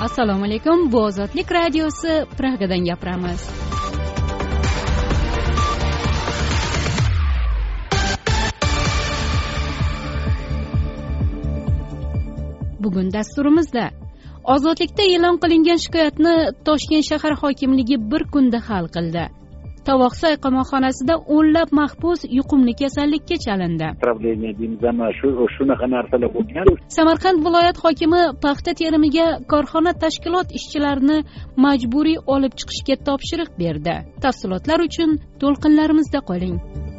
Assalomu alaykum. Bu Ozodlik radiosi, Pragadan gapiramiz. Bugun dasturimizda Ozodlikda e'lon qilingan shikoyatni Toshkent shahar hokimligi bir kunda hal qildi. Tovoqsoy qamoqxonasida o'nlab mahbus yuqumli kasallikka chalindi. Shunaqa narsalar bo'lgan. Samarqand viloyat hokimi paxta terimiga korxona tashkilot ishchilarini majburiy olib chiqishga topshiriq berdi. Tafsilotlar uchun to'lqinlarimizda qoling.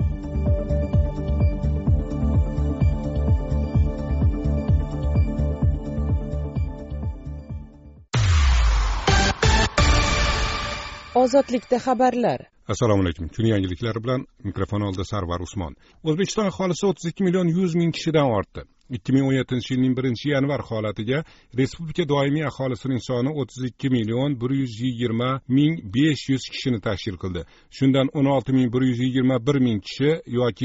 Ozodlikda xabarlar. Assalomu alaykum. Kun yangiliklari bilan mikrofon oldida Sarvar Usmon. O'zbekiston aholisi 32 million 100 ming kishidan ortdi. 2017-yilning 1-yanvar holatiga respublika doimiy aholisining soni 32 million 120 ming 500 kishini tashkil qildi. Shundan 16 ming 121 ming kishi yoki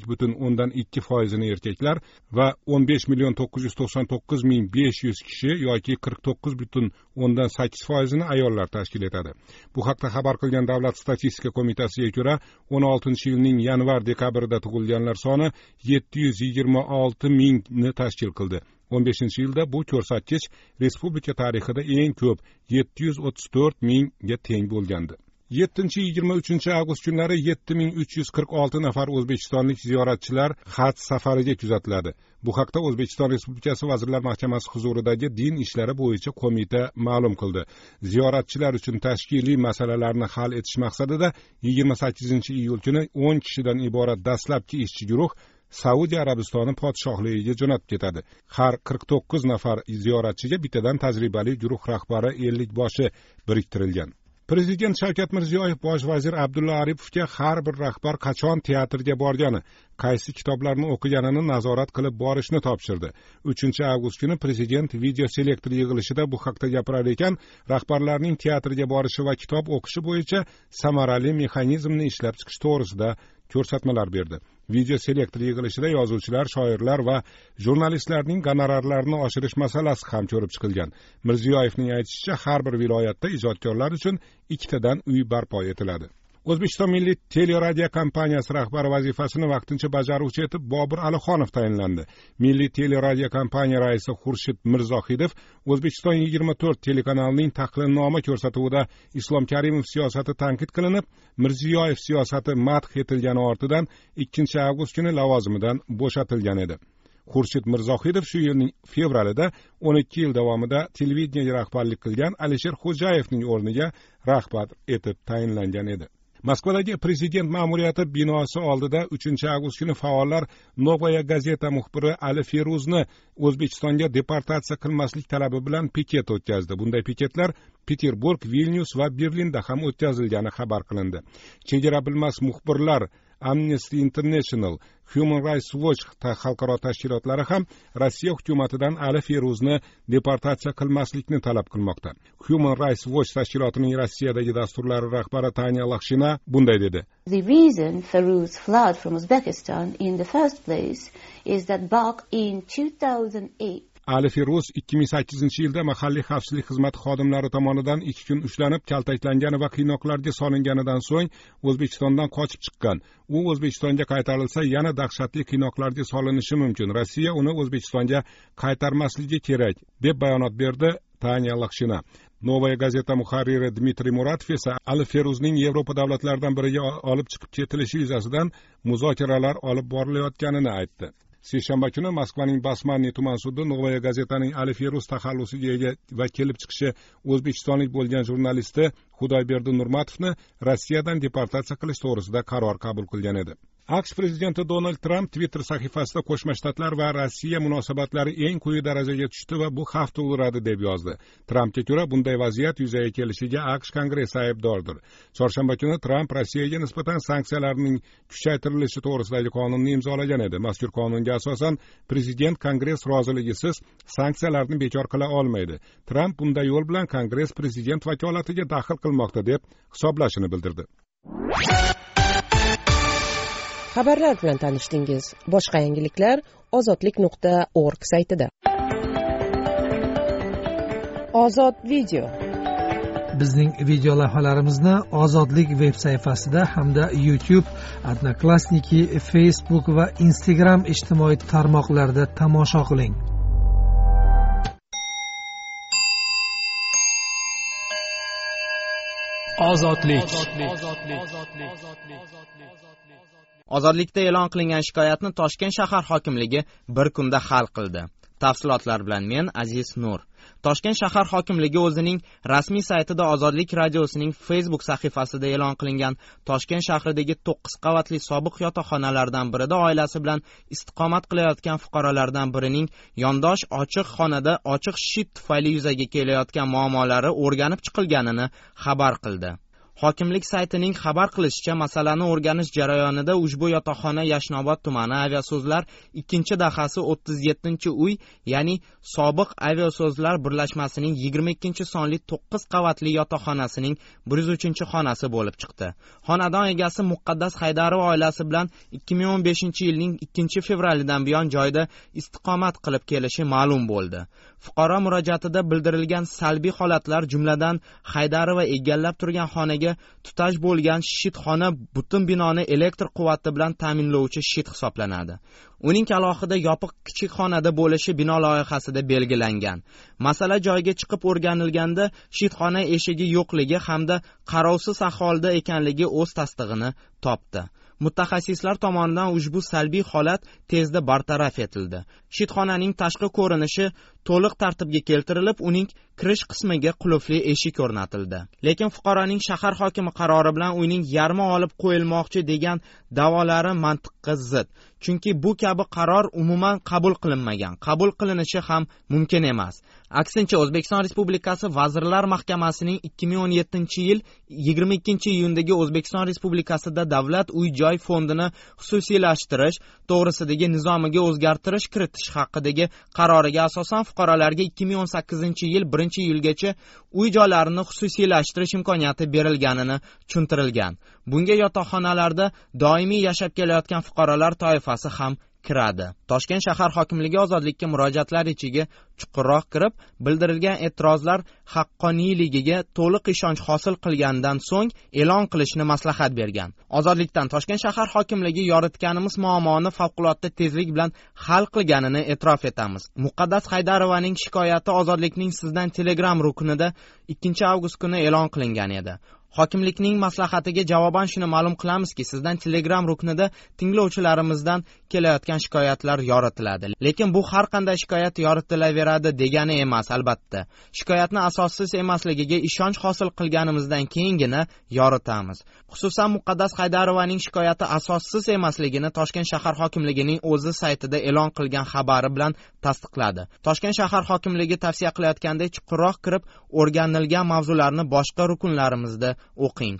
50,2% ni erkaklar va 15 million 999 ming 500 kishi yoki 49,8% ni ayollar tashkil etadi. Bu haqda xabar qilgan Davlat statistika qo'mitasiga ko'ra 16-yilning yanvar-dekabrida tug'ilganlar soni 726 ming ni tashkil qildi. 15-yilda bu ko'rsatkich respublika tarixida eng ko'p 734 mingga teng bo'lgandi. 7-23 avgust kunlari 7346 nafar o'zbekistonlik ziyoratchilar haj safariga kuzatiladi. Bu haqda O'zbekiston Respublikasi Vazirlar Mahkamasi huzuridagi din ishlari bo'yicha qo'mita ma'lum qildi. Ziyoratchilar uchun tashkiliy masalalarni hal etish maqsadida 28-iyul kuni 10 kishidan iborat dastlabki ishchi guruh Saudiya Arabistoni podshohligiga jo'nab ketadi. Har 49 nafar ziyoratchiga bittadan tajribali guruh rahbari 50 boshi biriktirilgan. Prezident Shavkat Mirziyoyev bosh vazir Abdulla Aripovga har bir rahbar qachon teatrga borgani, qaysi kitoblarni o'qiganini nazorat qilib borishni topshirdi. 3-avgust kuni prezident video selektor yig'ilishida bu haqda gapirar ekan, rahbarlarning teatrga borishi va kitob o'qishi bo'yicha samarali mexanizmni ishlab chiqish to'g'risida ko'rsatmalar berdi. Video selektor yig'ilishida yozuvchilar, shoirlar va jurnalistlarning gonorarlarini oshirish masalasi ham ko'rib chiqilgan. Mirziyoyevning aytishicha, har bir viloyatda ijodkorlar uchun 2 tadan uy barpo etiladi. O'zbekiston Milliy teleradio kompaniyasi rahbari vazifasini vaqtincha bajaruvchi etib Bobur Alixonov tayinlandi. Milliy teleradio kompaniya raisi Xurshid Mirzohidov O'zbekiston 24 telekanalining taqdimnoma ko'rsatuvida Islom Karimov siyosati tanqid qilinib, Mirziyoyev siyosati madh etilgani ortidan 2-avgust kuni lavozimidan bo'shatilgan edi. Xurshid Mirzohidov shu yilning fevralida 12 yil davomida televideniyega rahbarlik qilgan Alisher Xo'jayevning o'rniga rahbar etib tayinlangan edi. Moskvadagi prezident ma'muriyati binosi oldida 3-avgust kuni faollar Novaya gazeta muxbiri Ali Feruzni O'zbekistonga deportatsiya qilmaslik talabi bilan piket o'tkazdi. Bunday piketlar Peterburg, Vilnius va Berlinda ham o'tkazilgani xabar qilindi. Chegara bilmas muxbirlar, Amnesty International, Human Rights Watch xalqaro tashkilotlari ham Rossiya hukumatidan Ali Feruzni deportatsiya qilmaslikni talab qilmoqda. Human Rights Watch tashkilotining Rossiyadagi dasturlari rahbari Tanya Lakhshina bunday dedi. The reason Feruz fled from Uzbekistan in the first place is that back in 2008 Ali Feruz 2008-yilda mahalliy xavfsizlik xizmati xodimlari tomonidan 2 kun ushlanib, kaltaklangani va qiynoqlarga solinganidan so'ng O'zbekistondan qochib chiqqan. U O'zbekistonga qaytarilsa, yana dahshatli qiynoqlarga solinishi mumkin. Rossiya uni O'zbekistonga qaytarmasligi kerak, deb bayonot berdi Tanya Lakhshina. Novaya gazeta muharriri Dmitriy Muratov esa Ali Feruzning Yevropa davlatlaridan biriga olib chiqib ketilishi yuzasidan muzokaralar olib borilayotganini aytdi. Seshanba kuni Moskvaning Basmanniy tuman sudi Novaya gazetaning Ali Feruz taxallusiga ega va kelib chiqishi o'zbekistonlik bo'lgan jurnalisti Xudoyberdi Nurmatovni Rossiyadan deportatsiya qilish to'g'risida qaror qabul qilgan edi. AQSh prezidenti Donald Trump Twitter sahifasida Qo'shma Shtatlar va Rossiya munosabatlari eng quyi darajaga tushdi va bu xavf tug'diradi deb yozdi. Trumpga ko'ra, bunday vaziyat yuzaga kelishiga AQSh Kongressi aybdordir. Chorshanba kuni Trump Rossiyaga nisbatan sanksiyalarning kuchaytirilishi to'g'risidagi qonunni imzolagan edi. Mazkur qonunga asosan prezident Kongress roziligisiz sanksiyalarni bekor qila olmaydi. Trump bunday yo'l bilan Kongress prezident vakolatiga daxl qilmoqda deb hisoblashini bildirdi. Xabarlar bilan tanishdingiz. Boshqa yangiliklar ozodlik.org saytida. Ozod video. Bizning video lavhalarimizni Ozodlik veb sayfasida hamda YouTube, Odnoklassniki, Facebook va Instagram ijtimoiy tarmoqlarida tomosha qiling. Ozodlikda e'lon qilingan shikoyatni Toshkent shahar hokimligi bir kunda hal qildi. Tafsilotlar bilan men Aziz Nur. Toshkent shahar hokimligi o'zining rasmiy saytida Ozodlik radiosining Facebook sahifasida e'lon qilingan Toshkent shahridagi 9 qavatli sobiq yotoqxonalardan birida oilasi bilan istiqomat qilayotgan fuqarolardan birining yondosh ochiq xonada ochiq shit tufayli yuzaga kelayotgan muammolari o'rganib chiqilganini xabar qildi. Hokimlik saytining xabar qilishicha, masalani o'rganish jarayonida ushbu yotoqxona Yashnobod tumani aviasozlar 2-dahasi 37-uy, ya'ni sobiq aviasozlar birlashmasining 22-sonli 9 qavatli yotoqxonasining 103-xonasi bo'lib chiqdi. Xonadon egasi Muqaddas Haydarov oilasi bilan 2015-yilning 2-fevralidan buyon joyda istiqomat qilib kelishi ma'lum bo'ldi. Fuqaro murojaatida bildirilgan salbiy holatlar jumladan Haydarova egallab turgan xonaga tutash bo'lgan shitxona butun binoni elektr quvvati bilan ta'minlovchi shit hisoblanadi. Uning alohida yopiq kichik xonada bo'lishi bino loyihasida belgilangan. Masala joyiga chiqib o'rganilganda shitxona eshigi yo'qligi hamda qarovsiz ahvolda ekanligi o'z tasdig'ini topdi. Mutaxassislar tomonidan ushbu salbiy holat tezda bartaraf etildi. Shitxonaning tashqi ko'rinishi to'liq tartibga keltirilib, uning kirish qismiga qulfli eshik o'rnatildi. Lekin fuqaroning shahar hokimi qarori bilan uyning yarmi olib qo'yilmoqchi degan da'volari mantiqqa zid. Chunki bu kabi qaror umuman qabul qilinmagan, qabul qilinishi ham mumkin emas. Aksincha, O'zbekiston Respublikasi Vazirlar Mahkamasining 2017-yil 22-iyundagi O'zbekiston Respublikasida davlat uy-joy fondini xususiylashtirish to'g'risidagi nizomiga o'zgartirish kiritish haqidagi qaroriga asosan fuqarolarga 2018-yil 1-iyulgacha uy-joylarini xususiylashtirish imkoniyati berilganini tushuntirilgan. Bunga yotoqxonalarda doimiy yashab kelayotgan fuqarolar toifasi ham kiradi. Toshkent shahar hokimligi ozodlikka murojaatlar ichiga chuqurroq kirib, bildirilgan e'tirozlar haqqoniyligiga to'liq ishonch hosil qilgandan so'ng e'lon qilishni maslahat bergan. Ozodlikdan Toshkent shahar hokimligi yoritganimiz muammoni favqulodda tezlik bilan hal qilganini e'tirof etamiz. Muqaddas Haydarovaning shikoyati Ozodlikning Sizdan Telegram ruknida 2-avgust kuni e'lon qilingan edi. Hokimlikning maslahatiga javoban shuni ma'lum qilamizki, Sizdan Telegram ruknida tinglovchilarimizdan kelayotgan shikoyatlar yoritiladi. Lekin bu har qanday shikoyat yoritilaveradi degani emas, albatta. Shikoyatni asossiz emasligiga ishonch hosil qilganimizdan keyingina yoritamiz. Xususan, Muqaddas Haydarovaning shikoyati asossiz emasligini Toshkent shahar hokimligining o'zi saytida e'lon qilgan xabari bilan tasdiqladi. Toshkent shahar hokimligi tavsiya qilayotgandek chuqurroq kirib, o'rganilgan mavzularni boshqa rukunlarimizda o'qing.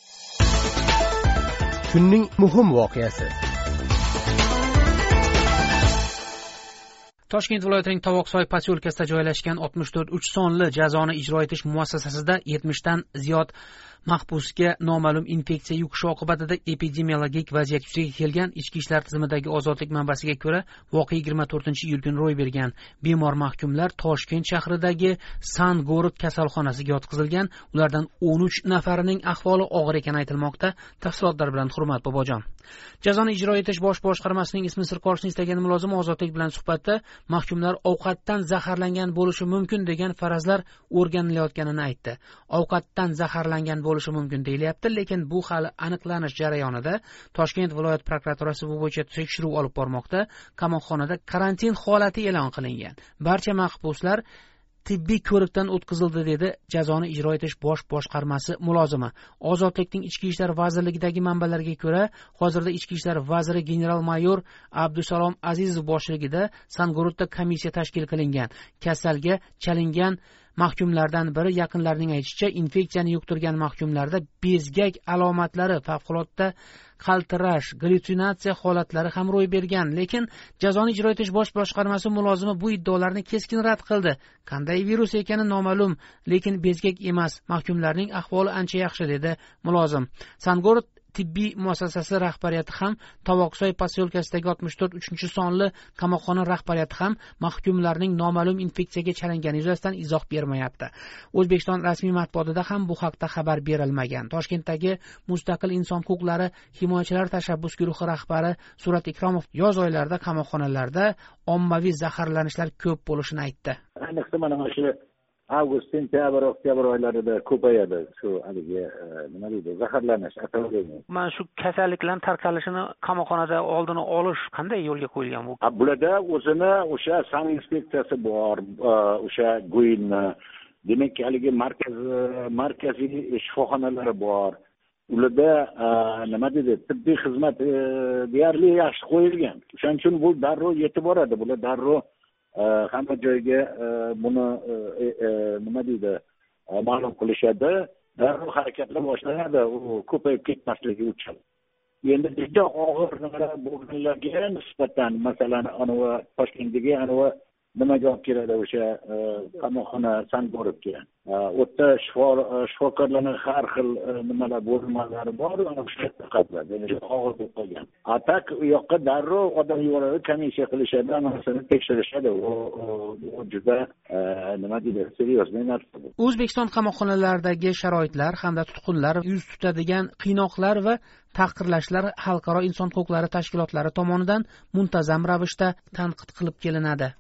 Kunning muhim voqeasi. Toshkent viloyatining Tovoqsoy posyolkasida joylashgan 64 3 sonli jazoni ijro etish muassasasida 70 dan ziyod mahbusga noma'lum infeksiya yuqishi oqibatida epidemiologik vaziyat yuzaga kelgan. Ichki ishlar tizimidagi Ozodlik manbasiga ko'ra, voqea 24-iyul kuni ro'y bergan. Bemor mahkumlar Toshkent shahridagi Sangorod kasalxonasiga yotqizilgan. Ulardan 13 nafarining ahvoli og'ir ekani aytilmoqda. Tafsilotlar bilan Hurmat Bobojon. Jazoni ijro etish bosh boshqarmasining ismi sir qolishini istagan mulozim Ozodlik bilan suhbatda mahkumlar ovqatdan zaharlangan bo'lishi mumkin degan farazlar o'rganilayotganini aytdi. Ovqatdan zaharlangan bo'lishi mumkin deyilyapti, lekin bu hali aniqlanish jarayonida. Toshkent viloyat prokuraturasi bu bo'yicha tekshiruv olib bormoqda. Qamoqxonada karantin holati e'lon qilingan. Barcha mahbuslar tibbiy ko'rikdan o'tkazildi, dedi jazoni ijro etish bosh boshqarmasi mulozimi. Ozodlikning Ichki ishlar vazirligidagi manbalarga ko'ra, hozirda Ichki ishlar vaziri general-mayor Abdusalom Azizov boshchiligida Sangorodda komissiya tashkil qilingan. Kasalga chalingan mahkumlardan biri yaqinlarining aytishicha, infeksiyani yuqtirgan mahkumlarda bezgak alomatlari, favqulodda qaltirash, gallyutsinatsiya holatlari ham ro'y bergan. Lekin jazoni ijro etish bosh boshqarmasi mulozimi bu iddaolarni keskin rad qildi. Qanday virus ekani noma'lum, lekin bezgak emas, mahkumlarning ahvoli ancha yaxshi, dedi mulozim. Sangorod tibbiy muassasasi rahbariyati ham, Tovoqsoy posyolkasidagi 64-sonli qamoqxona rahbariyati ham mahkumlarning noma'lum infeksiyaga chalingani yuzasidan izoh bermayapti. O'zbekiston rasmiy matbuotida ham bu haqda xabar berilmagan. Toshkentdagi Mustaqil inson huquqlari himoyachilar tashabbus guruhi rahbari Surat Ikromov yoz oylarida qamoqxonalarda ommaviy zaharlanishlar ko'p bo'lishini aytdi. Ayniqsa mana shu avgust, sentyabr, oktyabr oylarida ko'payadi shu haligi nima deydi, zaharlanish, atalgan. Mana shu kasalliklarning tarqalishini qamoqxonada oldini olish qanday yo'lga qo'yilgan bu? Bularda o'zini o'sha san inspeksiyasi bor, o'sha go'yinni, demak haligi markaziy shifoxonalari bor. Ularda nima deydi, tibbiy xizmat deyarli yaxshi qo'yilgan. Shuning uchun bu darrov yetib boradi. Bular darrov hamma joyga buni nima deydi, ma'lum qilishadi. Darrov harakatlar boshlanadi, u ko'payib ketmasligi uchun. Endi juda og'ir nimalar bo'lganlarga nisbatan, masalan, anavi Toshkentdagi anavi nimaga olib keladi, o'sha qamoqxona Sanboribga. O'tda shifokorlarning har xil nimalar bo'lmalari bor, ana o'sha qatnashadi. Ya'ni og'ir bo'lib qolgan. Atak u yoqqa darrov odam yuboradi, komissiya qilishadi, amasini tekshirishadi. U juda nima deydi, seriozniy narsa bu. O'zbekiston qamoqxonalaridagi sharoitlar hamda tutqunlar yuz tutadigan qiynoqlar va tahqirlashlar xalqaro inson huquqlari tashkilotlari tomonidan muntazam ravishda tanqid qilib kelinadi.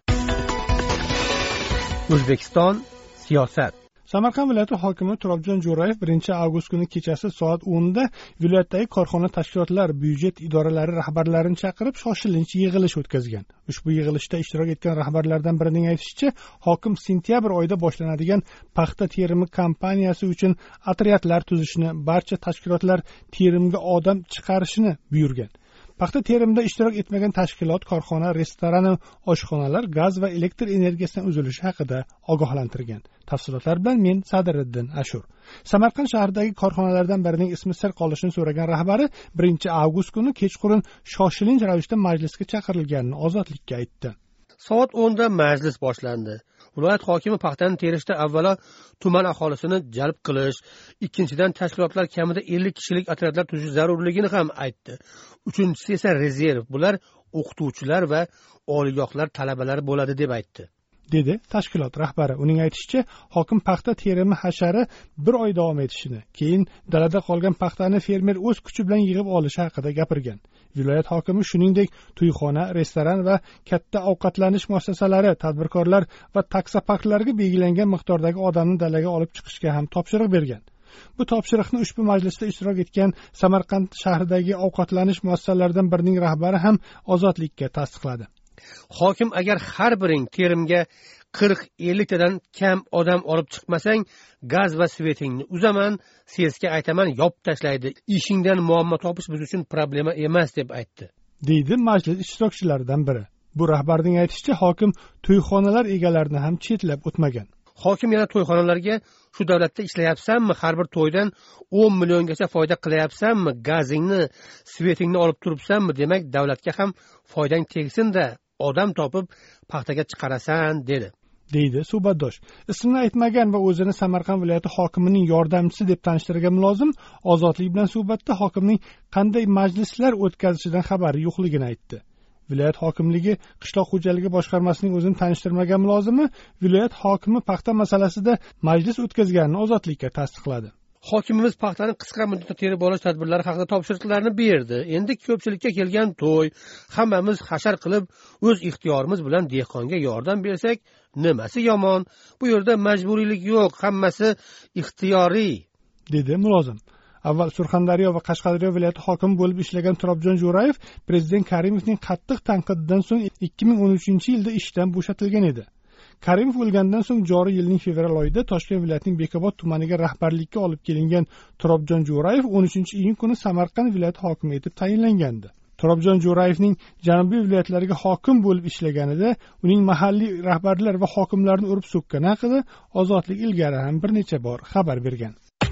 O'zbekiston siyosat. Samarqand viloyati hokimi Turobjon Jo'rayev 1-avgust kuni kechasi soat 10 da viloyatdagi korxona tashkilotlar, byudjet idoralari rahbarlarini chaqirib shoshilinch yig'ilish o'tkazgan. Ushbu yig'ilishda ishtirok etgan rahbarlardan birining aytishicha, hokim sentyabr oyida boshlanadigan paxta terimi kampaniyasi uchun otryadlar tuzishni, barcha tashkilotlar terimga odam chiqarishni buyurgan. Paxta terimida ishtirok etmagan tashkilot, korxona, restoran, oshxonalar gaz va elektr energiyasidan uzilishi haqida ogohlantirgan. Tafsilotlar bilan men Sadiriddin Ashur. Samarqand shahridagi korxonalardan birining ismi sir qolishini so'ragan rahbari 1-avgust kuni kechqurun shoshilinch ravishda majlisga chaqirilganini Ozodlikka aytdi. Soat 10 da majlis boshlandi. Viloyat hokimi paxtani terishda avvalo tuman aholisini jalb qilish, ikkinchidan tashkilotlar kamida 50 kishilik otryadlar tuzish zarurligini ham aytdi. Uchinchisi esa rezerv. Bular o'qituvchilar va oliygohlar talabalari bo'ladi deb aytdi. dedi tashkilot rahbari. Uning aytishicha, hokim paxta terimi hashari 1 oy davom etishini, keyin dalada qolgan paxtani fermer o'z kuchi bilan yig'ib olishi haqida gapirgan. Viloyat hokimi shuningdek to'yxona, restoran va katta ovqatlanish muassasalari, tadbirkorlar va taksoparklarga belgilangan miqdordagi odamni dalaga olib chiqishga ham topshiriq bergan. Bu topshiriqni ushbu majlisda ishtirok etgan Samarqand shahridagi ovqatlanish muassasalaridan birining rahbari ham Ozodlikka tasdiqladi. Hokim agar har biring terimga 40-50 tadan kam odam olib chiqmasang, gaz va svetingni uzaman, sesga aytaman, yopib tashlaydi. Ishingdan muammo topish biz uchun problema emas deb aytdi. Deydi majlis ishtirokchilaridan biri. Bu rahbarning aytishicha, hokim to'yxonalar egalarini ham chetlab o'tmagan. Hokim yana to'yxonalarga shu davlatda ishlayapsanmi, har bir to'ydan 10 milliongacha foyda qilyapsanmi, gazingni, svetingni olib turibsanmi, demak davlatga ham foydang tegsin-da, odam topib paxtaga chiqarasan, dedi. Deydi suhbatdosh. Ismini aytmagan va o'zini Samarqand viloyati hokimining yordamchisi deb tanishtirgan mulozim Ozodlik bilan suhbatda hokimning qanday majlislar o'tkazishidan xabari yo'qligini aytdi. Viloyat hokimligi qishloq xo'jaligi boshqarmasining o'zini tanishtirmagan mulozimi viloyat hokimi paxta masalasida majlis o'tkazganini Ozodlikka tasdiqladi. Hokimimiz paxtani qisqa muddatda terib olish tadbirlari haqida topshiriqlarni berdi. Endi ko'pchilikka kelgan to'y, hammamiz hashar qilib o'z ixtiyorimiz bilan dehqonga yordam bersak, nimasi yomon? Bu yerda majburiylik yo'q, hammasi ixtiyoriy, dedi mulozim. Avval Surxondaryo va Qashqadaryo viloyati hokimi bo'lib ishlagan Turobjon Jo'rayev prezident Karimovning qattiq tanqididan so'ng 2013-yilda ishdan bo'shatilgan edi. Karimov o'lgandan so'ng joriy yilning fevral oyida Toshkent viloyatining Bekobod tumaniga rahbarlikka olib kelingan Turobjon Jo'rayev 13-iyun kuni Samarqand viloyati hokimi etib tayinlangandi. Turobjon Jo'rayevning janubiy viloyatlarga hokim bo'lib ishlaganida uning mahalliy rahbarlar va hokimlarni urib so'kkani haqida Ozodlik ilgari ham bir necha bor xabar bergan.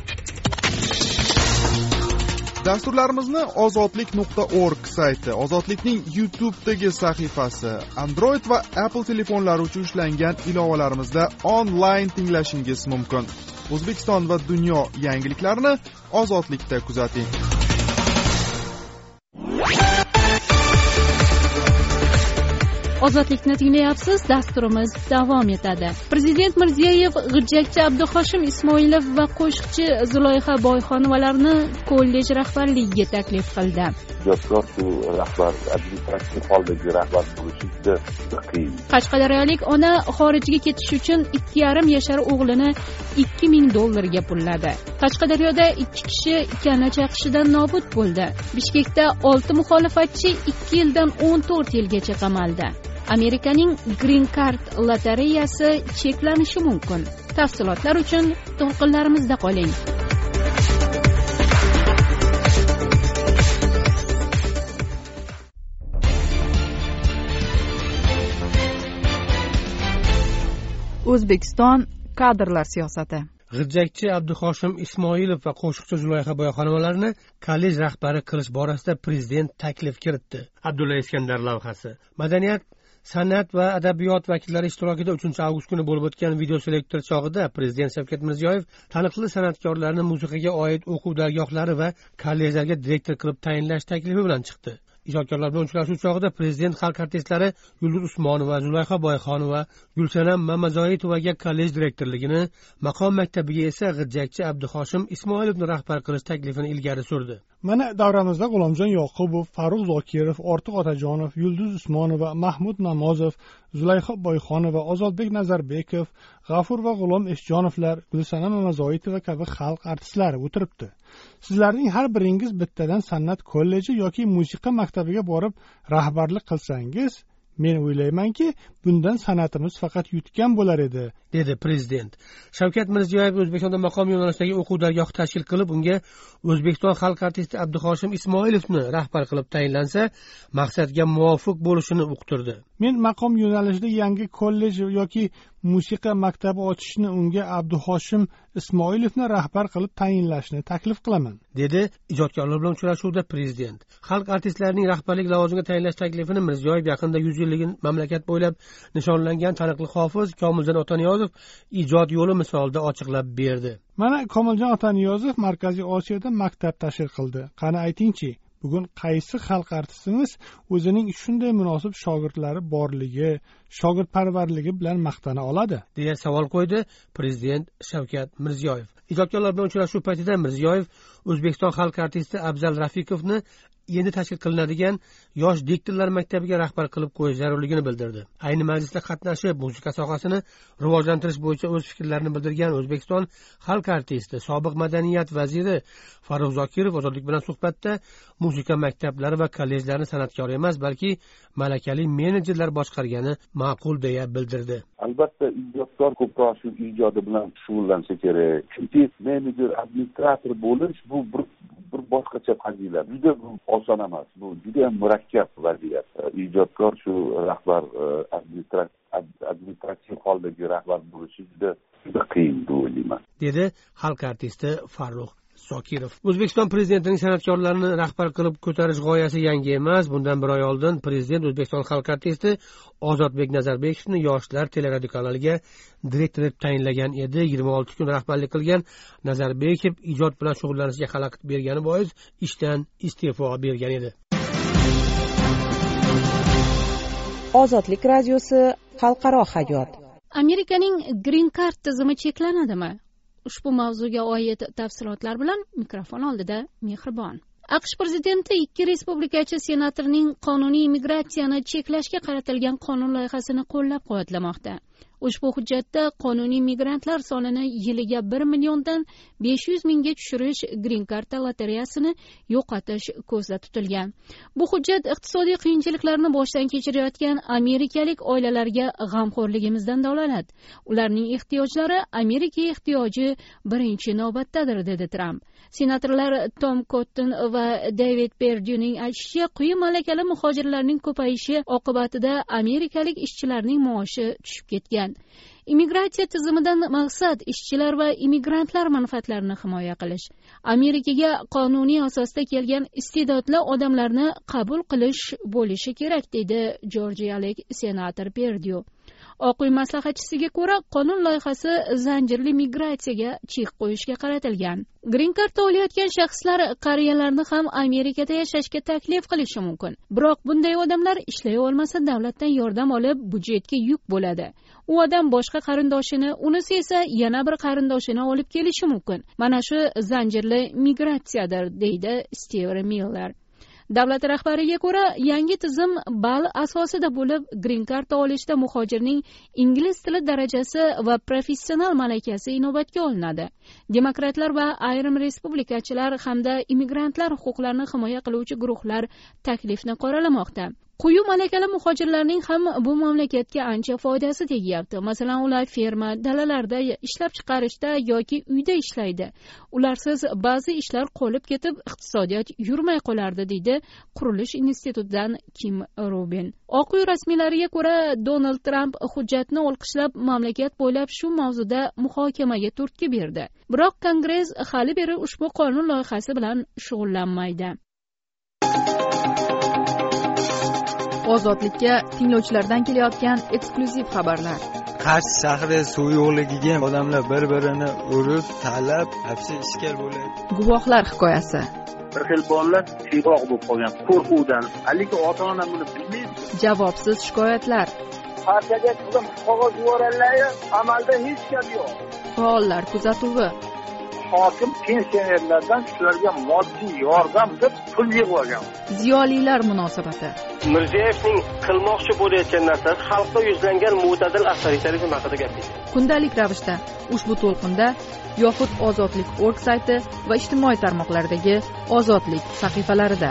Dasturlarimizni ozodlik.org sayti, Ozodlikning YouTube'dagi sahifasi, Android va Apple telefonlari uchun ishlangan ilovalarimizda onlayn tinglashingiz mumkin. O'zbekiston va dunyo yangiliklarini Ozodlikda kuzating. ozodlikni tinglayapsiz. Dasturimiz davom etadi. Prezident Mirziyoyev g'ijjakchi Abduhoshim Ismoilov va qo'shiqchi Zulayha Boyxonovalarni kollej rahbarligiga taklif qildi. Qashqadaryolik ona xorijga ketish uchun 2,5 yashar o'g'lini $2,000 pulladi. Qashqadaryoda 2 kishi kana chaqishidan nobud bo'ldi. Bishkekda 6 muxolifatchi 2 yildan 14 yilgacha qamaldi. Amerikaning Green Card lotereyasi cheklanishi mumkin. Tafsilotlar uchun to'lqinlarimizda qoling. O'zbekiston kadrlar siyosati. G'ijjakchi Abduhoshim Ismoilov va qo'shiqchi Zulayha Boyxonovalarni kollej rahbari qilish borasida prezident taklif kiritdi. Abdulla Iskandar lavhasi. Madaniyat, san'at va adabiyot vakillari ishtirokida 3-avgust kuni bo'lib o'tgan video selektor chog'ida prezident Shavkat Mirziyoyev taniqli san'atkorlarni musiqaga oid o'quv dargohlari va kollejlarga direktor qilib tayinlash taklifi bilan chiqdi. Ijodkorlar bilan uchrashuv chog'ida prezident xalq artistlari Yulduz Usmonova, Zulayha Boyxonova, Gulsanam Mamazoitovaga kollej direktorligini, maqom maktabiga esa g'ijjakchi Abduhoshim Ismoilovni rahbar qilish taklifini ilgari surdi. Mana davramizda G'ulomjon Yoqubov, Farruh Zokirov, Ortiq Otajonov, Yulduz Usmonova, Mahmud Namozov, Zulayha Boyxonova, Ozodbek Nazarbekov, G'afur va G'ulom Eshjonovlar, Gulsanam Mamazoitova kabi xalq artistlari o'tiribdi. Sizlarning har biringiz bittadan san'at kolleji yoki musiqa maktabiga borib rahbarlik qilsangiz, men o'ylaymanki, bundan san'atimiz faqat yutgan bo'lar edi, dedi prezident. Shavkat Mirziyoyev O'zbekistonda maqom yo'nalishdagi o'quv dargohi tashkil qilib, unga O'zbekiston xalq artisti Abduhoshim Ismoilovni rahbar qilib tayinlansa, maqsadga muvofiq bo'lishini uqtirdi. Men maqom yo'nalishida yangi kollej yoki musiqa maktabi ochishni unga Abduhoshim Ismoilovni rahbar qilib tayinlashni taklif qilaman, dedi ijodkorlar bilan uchrashuvda prezident. Xalq artistlarining rahbarlik lavozimiga tayinlash taklifini Mirziyoyev yaqinda 100 yillik mamlakat bo'ylab nishonlangan taniqli hofiz Komiljon Otaniyozov ijod yo'li misolida ochiqlab berdi. Mana Komiljon Otaniyozov Markaziy Osiyoda maktab tashkil qildi. Qani aytingchi, bugun qaysi xalq artistimiz o'zining shunday munosib shogirdlari borligi, shogirdparvarligi bilan maqtana oladi, deya savol qo'ydi prezident Shavkat Mirziyoyev. Ijodkorlar bilan uchrashuv paytida Mirziyoyev O'zbekiston xalq artisti Abzal Rafiqovni endi tashkil qilinadigan yosh diktorlar maktabiga rahbar qilib qo'yish zarurligini bildirdi. Ayni majlisda qatnashib, musiqa sohasini rivojlantirish bo'yicha o'z fikrlarini bildirgan O'zbekiston xalq artisti, sobiq madaniyat vaziri Farruh Zokirov ozodlik bilan suhbatda musiqa maktablari va kollejlarni san'atkor emas, balki malakali menejerlar boshqargani ma'qul deya bildirdi. Albatta, ijodkor ko'proq shu ijodi bilan shug'ullansa kerak. Chunki menejer, administrator bo'lish bu bir boshqacha fazilat. Juda oson emas. Bu juda ham murakkab vaziyat. Ijodkor shu rahbar administrativ holdagi rahbar bo'lishi juda qiyin deb o'ylayman, dedi xalq artisti Farruh Zokirov. O'zbekiston prezidentining san'atkorlarni rahbar qilib ko'tarish g'oyasi yangi emas. Bundan bir oy oldin prezident O'zbekiston xalq artisti Ozodbek Nazarbekovni Yoshlar teleradiokanaliga direktor etib tayinlagan edi. 26 kun rahbarlik qilgan Nazarbekov ijod bilan shug'ullanishga xalaqit bergani bois ishdan iste'fo bergan edi. Ozodlik radiosi xalqaro hayot. Amerikaning Green Card tizimi cheklanadimi? Ushbu mavzuga oid tafsilotlar bilan mikrofon oldida Mehribon. AQSh prezidenti 2 respublikachi senatorning qonuniy immigratsiyani cheklashga qaratilgan qonun loyihasini qo'llab-quvvatlamoqda. Ushbu hujjatda qonuniy migrantlar sonini yiliga 1 milliondan 500 mingga tushirish Green Card lotereyasini yo'qotish ko'zda tutilgan. Bu hujjat iqtisodiy qiyinchiliklarni boshdan kechirayotgan amerikalik oilalarga g'amxo'rligimizdan dalolat. Ularning ehtiyojlari Amerika ehtiyoji birinchi navbatdadir, dedi Trump. Senatorlar Tom Cotton va David Perdue'ning aytishicha, quyi malakali muhojirlarning ko'payishi oqibatida amerikalik ishchilarning maoshi tushib ketgan. Immigratsiya tizimidan maqsad ishchilar va immigrantlar manfaatlarini himoya qilish. Amerikaga qonuniy asosda kelgan iste'dodli odamlarni qabul qilish bo'lishi kerak, dedi Jorjiyalik senator Perdue. Oq uy maslahatchisiga ko'ra, qonun loyihasi zanjirli migratsiyaga chek qo'yishga qaratilgan. Green Card olayotgan shaxslar qariyalarni ham Amerikada yashashga taklif qilishi mumkin. Biroq bunday odamlar ishlay olmasa, davlatdan yordam olib, budjetga yuk bo'ladi. U odam boshqa qarindoshini, unisi esa yana bir qarindoshini olib kelishi mumkin. Mana shu zanjirli migratsiyadir, deydi Steve Miller. Davlat rahbariga ko'ra, yangi tizim ball asosida bo'lib, Green Card olishda muhojirning ingliz tili darajasi va professional malakasi inobatga olinadi. Demokratlar va ayrim respublikachilar hamda immigrantlar huquqlarini himoya qiluvchi guruhlar taklifni qoralamoqda. Quyi malakali muhojirlarning ham bu mamlakatga ancha foydasi tegyapti. Masalan, ular ferma, dalalarda ishlab chiqarishda yoki uyda ishlaydi. Ularsiz ba'zi ishlar qolib ketib, iqtisodiyot yurmay qolardi, deydi Qurilish institutidan Kim Rubin. Oq uy rasmiylariga ko'ra, Donald Trump hujjatni olqishlab, mamlakat bo'ylab shu mavzuda muhokamaga turtki berdi. Biroq Kongress hali beri ushbu qonun loyihasi bilan shug'ullanmaydi. Ozodlikka tinglovchilardan kelayotgan eksklyuziv xabarlar. Qarshi shahri suv yo'qligiga odamlar bir-birini urib, talab, hapsi ishkal bo'ladi. Guvohlar hikoyasi. Bir xil bolalar siyroq bo'lib qolgan qo'rquvdan, haligi ota-ona buni bilmaydi. Javobsiz shikoyatlar. Partiyaga qizim qog'oz yuboradilar, amalda hech gap yo'q. Faollar kuzatuvi. Hokim pensionerlardan shularga moddiy yordam deb pul yig'ib olgan. Ziyolilar munosabati. Mirziyoyevning qilmoqchi bo'layotgan narsasi xalqqa yuzlangan mo'tadil avtoritarizm haqida gapirdi. Kundalik ravishda ushbu to'lqinda yoxud ozodlik.org sayti va ijtimoiy tarmoqlardagi Ozodlik sahifalarida.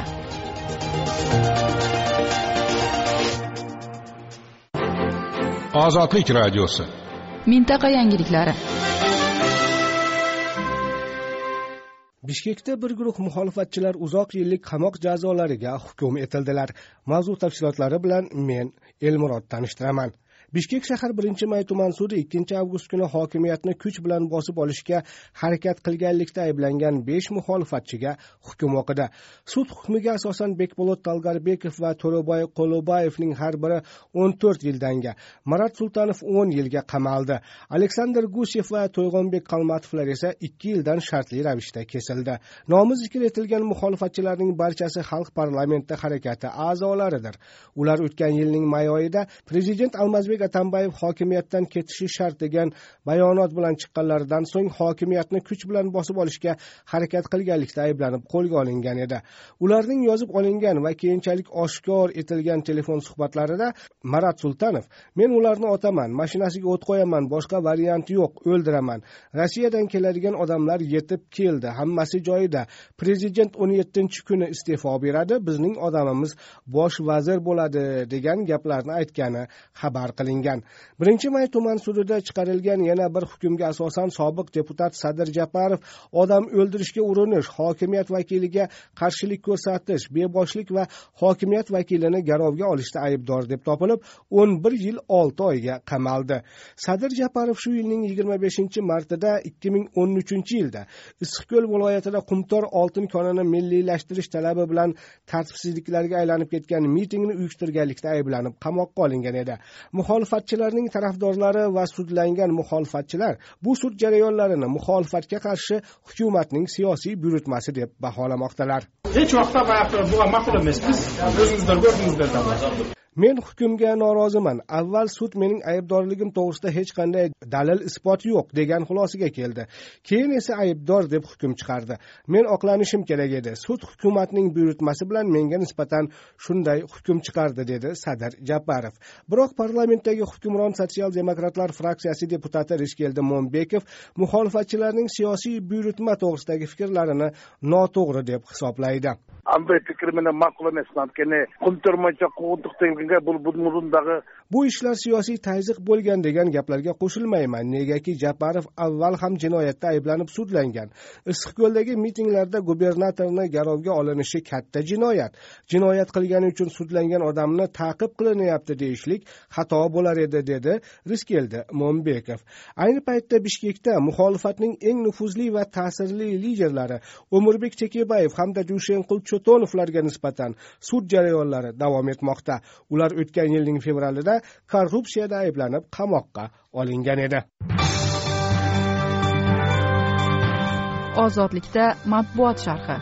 Ozodlik radiosi. Mintaqa yangiliklari. Bishkekda bir guruh muxolifatchilar uzoq yillik qamoq jazolariga hukm etildilar. Mavzu tafsilotlari bilan men Elmurod tanishtiraman. Bishkek shahar 1-may tuman sudi 2-avgust kuni hokimiyatni kuch bilan bosib olishga harakat qilganlikda ayblangan 5 muxolifatchiga hukm o'qidi. Sud hukmiga asosan Bekbolot Talgarbekov va To'roboy Qolobayevning har biri 14 yildanga, Marat Sultanov 10 yilga qamaldi. Aleksandr Gushev va To'yg'onbek Qalmatovlar esa 2 yildan shartli ravishda kesildi. Nomi zikr etilgan muxolifatchilarning barchasi Xalq parlamenti harakati a'zolaridir. Ular o'tgan yilning may oyida prezident Almazbek Atambayev hokimiyatdan ketishi shart degan bayonot bilan chiqqanlaridan so'ng hokimiyatni kuch bilan bosib olishga harakat qilganlikda ayblanib qo'lga olingan edi. Ularning yozib olingan va keyinchalik oshkor etilgan telefon suhbatlarida Marat Sultanov: "Men ularni otaman, mashinasiga o't qo'yaman, boshqa variant yo'q, o'ldiraman. Rossiyadan keladigan odamlar yetib keldi, hammasi joyida. Prezident 17-kuni iste'fo beradi, bizning odamimiz bosh vazir bo'ladi" degan gaplarni aytgani xabar qilingan. 1-may tuman sudida chiqarilgan yana bir hukmga asosan sobiq deputat Sadir Japarov odam o'ldirishga urinish, hokimiyat vakiliga qarshilik ko'rsatish, beboshlik va hokimiyat vakilini garovga olishda aybdor deb topilib, 11 yil 6 oyga qamaldi. Sadir Japarov shu yilning 25-martida 2013-yilda Issiqko'l viloyatida Qumtor oltin konini milliylashtirish talabi bilan tartibsizliklarga aylanib ketgan mitingni uyushtirganlikda ayblanib qamoqqa olingan edi. Muxolifatchilarning tarafdorlari va sudlangan muxolifatchilar bu sud jarayonlarini muxolifatga qarshi hukumatning siyosiy buyurtmasi deb baholamoqdalar. Hech vaqtda bu ma'qul emas. Biz o'zingizlar ko'rdingizlar. Men hukmga noroziman. Avval sud mening aybdorligim to'g'risida hech qanday dalil isbot yo'q degan xulosaga keldi. Keyin esa aybdor deb hukm chiqardi. Men oqlanishim kerak edi. Sud hukumatning buyurtmasi bilan menga nisbatan shunday hukm chiqardi, dedi Sadir Japarov. Biroq parlamentdagi hukmron sotsial-demokratlar fraksiyasi deputati Rishkeldi Mo'mbekov muxolifatchilarning siyosiy buyurtma to'g'risidagi fikrlarini noto'g'ri deb hisoblaydi. Ambe fikrimni ma'qul emasman. Kene qumtirmocha qo'g'diqdagi bu ishlar siyosiy tayziq bo'lgan degan gaplarga qo'shilmayman. Negaki Japarov avval ham jinoyatda ayblanib sudlangan. Issiqko'ldagi mitinglarda gubernatorni garovga olinishi katta jinoyat. Jinoyat qilgani uchun sudlangan odamni ta'qib qilinyapti deyishlik xato bo'lar edi, dedi Rishkeldi Mo'mbekov. Ayni paytda Bishkekda muxolifatning eng nufuzli va ta'sirli liderlari Umurbek Chekebayev hamda Dushenqul Chotonovlarga nisbatan sud jarayonlari davom etmoqda. Ular o'tgan yilning fevralida korrupsiyada ayblanib qamoqqa olingan edi. Ozodlikda matbuot sharhi.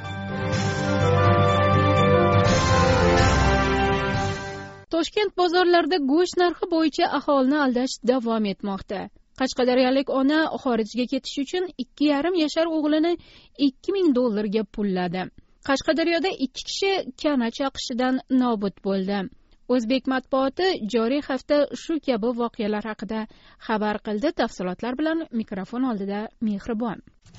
Toshkent bozorlarida go'sht narxi bo'yicha aholini aldash davom etmoqda. Qashqadaryolik ona xorijga ketish uchun 2,5 yashar o'g'lini $2000 pulladi. Qashqadaryoda 2 kishi kana chaqishidan nobud bo'ldi. O'zbek matbuoti joriy hafta shu kabi voqealar haqida xabar qildi. Tafsilotlar bilan mikrofon oldida Mehribon.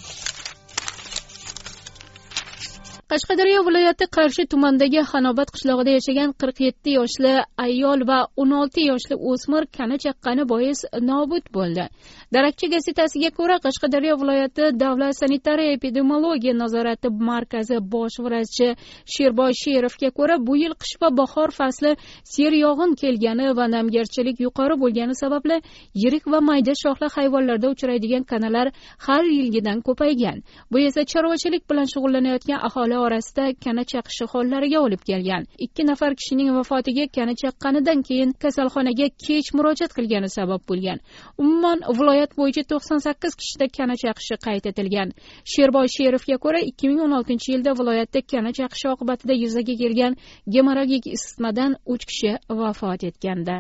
Qashqadaryo viloyati Qarshi tumanidagi Xanobod qishlog'ida yashagan 47 yoshli ayol va 16 yoshli o'smir kana chaqqani bois nobud bo'ldi. Darakchi gazetasiga ko'ra, Qashqadaryo viloyati Davlat sanitariya epidemiologiya nazorati markazi bosh vrachchi Sherboy Sherovga ko'ra, bu yil qish va bahor fasli ser yog'in kelgani va namgarchilik yuqori bo'lgani sababli yirik va mayda shoxli hayvonlarda uchraydigan kanalar har yilgidan ko'paygan. Bu esa chorvachilik bilan shug'ullanayotgan aholi orasida kana chaqishi hollariga olib kelgan. 2 nafar kishining vafotiga kana chaqqanidan keyin kasalxonaga kech murojaat qilgani sabab bo'lgan. Umuman viloyat bo'yicha 98 kishida kana chaqishi qayd etilgan. Sherboy Sherovga ko'ra, 2016-yilda viloyatda kana chaqishi oqibatida yuzaga kelgan gemorragik isitmadan 3 kishi vafot etgandi.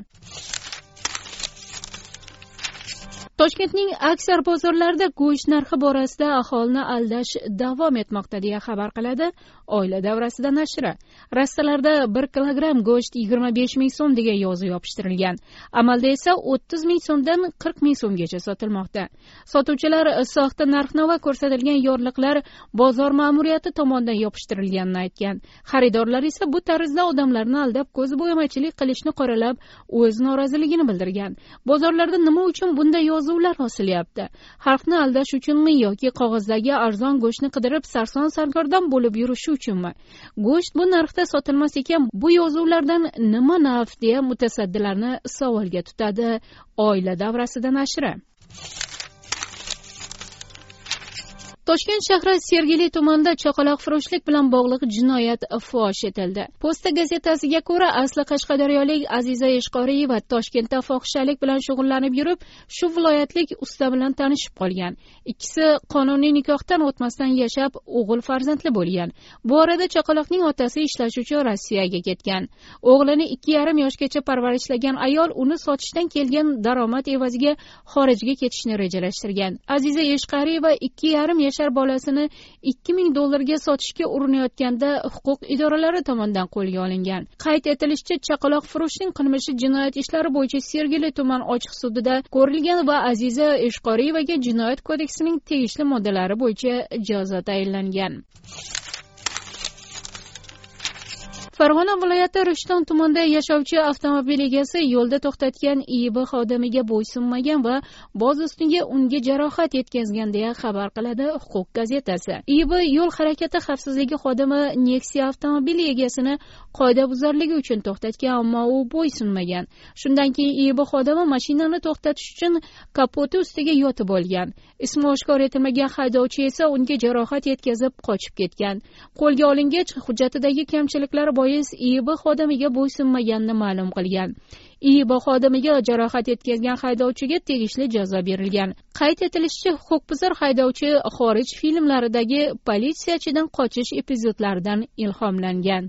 Toshkentning aksar bozorlarida go'sht narxi borasida aholini aldash davom etmoqda deya xabar qiladi Oila davrasida nashri. Rastalarda 1 kilogramm go'sht 25 ming so'm degan yozuv yopishtirilgan. Amalda esa 30 ming so'mdan 40 ming so'mgacha sotilmoqda. Sotuvchilar soxta narx-navo ko'rsatilgan yorliqlar bozor ma'muriyati tomonidan yopishtirilganini aytgan. Xaridorlar esa bu tarzda odamlarni aldab ko'zbo'yamachilik qilishni qoralab, o'z noroziligini bildirgan. Bozorlarda nima uchun bunday yozuvlar osilyapti? Xalqni aldash uchunmi yoki qog'ozdagi arzon go'shtni qidirib sarson sargardon bo'lib yurishi uchunmi? Go'sht bu narxda sotilmas ekan, bu yozuvlardan nima naf deya mutasaddilarni savolga tutadi Oila davrasida nashri. Toshkent shahri Sergeli tumanida chaqaloqfurushlik bilan bog'liq jinoyat fosh etildi. Posta gazetasiga ko'ra, asli qashqadaryolik Aziza Eshqoriyeva Toshkentda fohishalik bilan shug'ullanib yurib, shu viloyatlik usta bilan tanishib qolgan. Ikkisi qonuniy nikohdan o'tmasdan yashab, o'g'il farzandli bo'lgan. Bu orada chaqaloqning otasi ishlash uchun Rossiyaga ketgan. O'g'lini 2,5 yoshgacha parvarishlagan ayol uni sotishdan kelgan daromad evaziga xorijga ketishni rejalashtirgan. Aziza Eshqoriyeva 2,5 yashar bolasini $2000 sotishga urinayotganda huquq idoralari tomonidan qo'lga olingan. Qayd etilishicha, chaqaloq furushning qilmishi jinoyat ishlari bo'yicha Sergeli tuman ochiq sudida ko'rilgan va Aziza Eshqoriyevaga jinoyat kodeksining tegishli moddalari bo'yicha jazo tayinlangan. Farg'ona viloyati Rishton tumanida yashovchi avtomobil egasi yo'lda to'xtatgan IIB xodimiga bo'ysunmagan va boz ustiga unga jarohat yetkazgan deya xabar qiladi Huquq gazetasi. IIB yo'l harakati xavfsizligi xodimi Nexia avtomobili egasini qoidabuzarligi uchun to'xtatgan, ammo u bo'ysunmagan. Shundan keyin IIB xodimi mashinani to'xtatish uchun kapoti ustiga yotib olgan. Ismi oshkor etilmagan haydovchi esa unga jarohat yetkazib qochib ketgan. Qo'lga olingach, hujjatidagi kamchiliklar bois IIB xodimiga bo'ysunmaganini ma'lum qilgan. IIB xodimiga jarohat yetkazgan haydovchiga tegishli jazo berilgan. Qayd etilishicha, huquqbuzar haydovchi xorij filmlaridagi politsiyachidan qochish epizodlaridan ilhomlangan.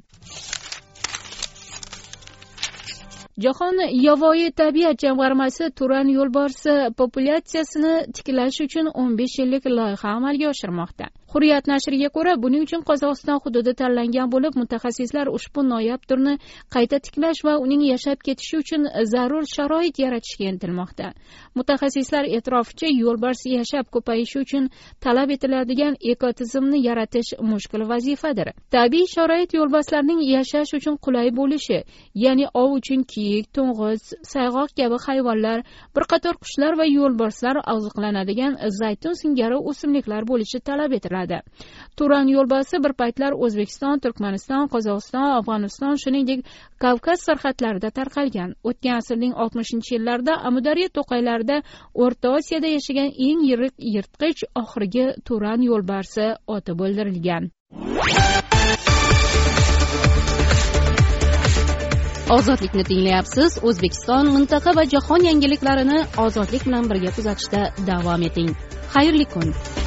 Jahon yovvoyi tabiat jamg'armasi Turan yo'lbarsi populyatsiyasini tiklash uchun 15 yillik loyiha amalga oshirmoqda. Hurriyat nashriga ko'ra, buning uchun Qozog'iston hududi tanlangan bo'lib, mutaxassislar ushbu noyob turni qayta tiklash va uning yashab ketishi uchun zarur sharoit yaratishga intilmoqda. Mutaxassislar e'tiroficha, yo'lbars yashab ko'payishi uchun talab etiladigan ekotizimni yaratish mushkul vazifadir. Tabiiy sharoit yo'lbarslarning yashash uchun qulay bo'lishi, ya'ni ov uchun kiyik, to'ng'iz, sayg'oq kabi hayvonlar, bir qator qushlar va yo'lbarslar oziqlanadigan zaytun singari o'simliklar bo'lishi talab etiladi. Turan yo'lbarsi bir paytlar O'zbekiston, Turkmaniston, Qozog'iston, Afg'oniston, shuningdek Kavkaz sarhadlarida tarqalgan. O'tgan asrning 60-yillarida Amudaryo to'qaylarida O'rta Osiyoda yashagan eng yirik yirtqich oxirgi Turan yo'lbarsi otib o'ldirilgan. ozodlikni tinglayapsiz. O'zbekiston, mintaqa va jahon yangiliklarini ozodlik bilan birga kuzatishda davom eting. Xayrli kun.